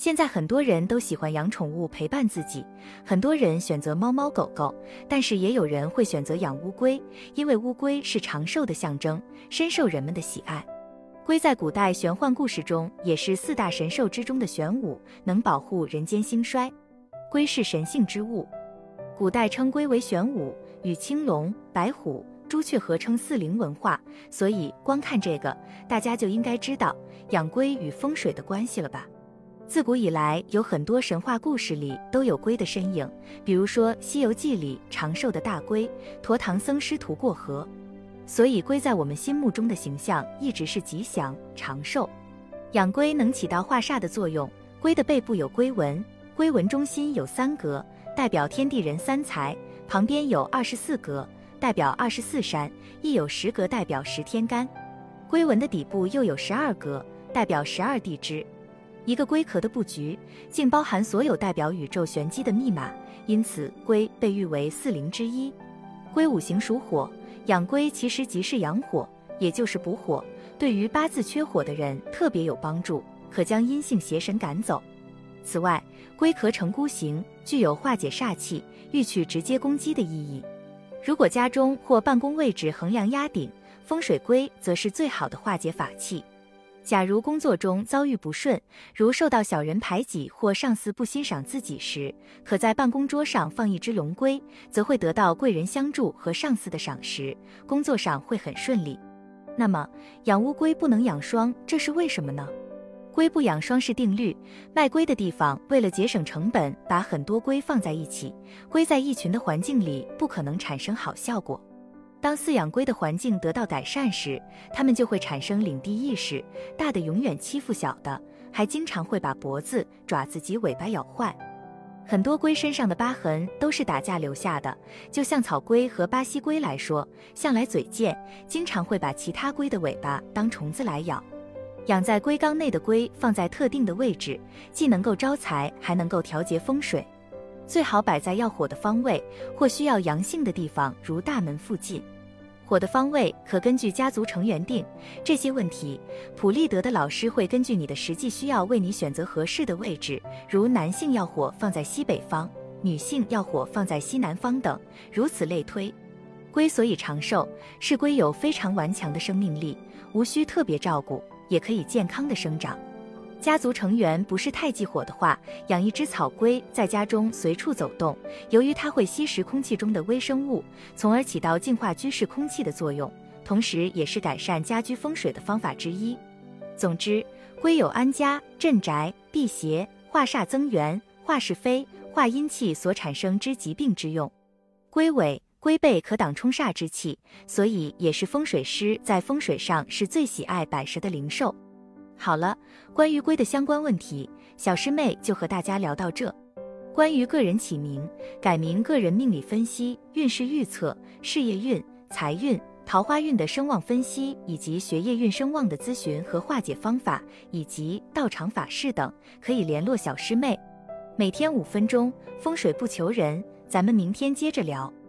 现在很多人都喜欢养宠物陪伴自己，很多人选择猫猫狗狗，但是也有人会选择养乌龟，因为乌龟是长寿的象征，深受人们的喜爱。龟在古代玄幻故事中也是4大神兽之中的玄武，能保护人间兴衰。龟是神性之物，古代称龟为玄武，与青龙、白虎、朱雀合称四灵文化，所以光看这个，大家就应该知道养龟与风水的关系了吧？自古以来，有很多神话故事里都有龟的身影，比如说《西游记》里长寿的大龟，驮唐僧师徒过河。所以龟在我们心目中的形象一直是吉祥长寿。养龟能起到化煞的作用。龟的背部有龟纹，龟纹中心有3格，代表天地人3才，旁边有24格，代表24山，亦有10格，代表10天干。龟纹的底部又有12格，代表12地支。一个龟壳的布局，竟包含所有代表宇宙玄机的密码，因此龟被誉为4灵之一。龟五行属火，养龟其实即是养火，也就是补火，对于八字缺火的人特别有帮助，可将阴性邪神赶走。此外，龟壳呈箍形，具有化解煞气、御取直接攻击的意义。如果家中或办公位置横梁压顶，风水龟则是最好的化解法器。假如工作中遭遇不顺，如受到小人排挤或上司不欣赏自己时，可在办公桌上放一只龙龟，则会得到贵人相助和上司的赏识，工作上会很顺利。那么，养乌龟不能养双，这是为什么呢？龟不养双是定律，卖龟的地方为了节省成本，把很多龟放在一起，龟在一群的环境里不可能产生好效果。当饲养龟的环境得到改善时，它们就会产生领地意识，大的永远欺负小的，还经常会把脖子、爪子及尾巴咬坏。很多龟身上的疤痕都是打架留下的，就像草龟和巴西龟来说，向来嘴贱，经常会把其他龟的尾巴当虫子来咬。养在龟缸内的龟放在特定的位置，既能够招财，还能够调节风水。最好摆在要火的方位，或需要阳性的地方，如大门附近。火的方位可根据家族成员定，这些问题，普利德的老师会根据你的实际需要为你选择合适的位置，如男性要火放在西北方，女性要火放在西南方等，如此类推。龟所以长寿，是龟有非常顽强的生命力，无需特别照顾，也可以健康的生长。家族成员不是太忌火的话，养一只草龟在家中随处走动，由于它会吸食空气中的微生物，从而起到净化居室空气的作用，同时也是改善家居风水的方法之一。总之，龟有安家、镇宅、辟邪、化煞增元、化是非、化阴气所产生之疾病之用。龟尾、龟背可挡冲煞之气，所以也是风水师在风水上是最喜爱摆设的灵兽。好了，关于龟的相关问题，小师妹就和大家聊到这。关于个人起名、改名、个人命理分析、运势预测、事业运、财运、桃花运的声望分析，以及学业运声望的咨询和化解方法，以及道场法事等，可以联络小师妹。每天5分钟，风水不求人，咱们明天接着聊。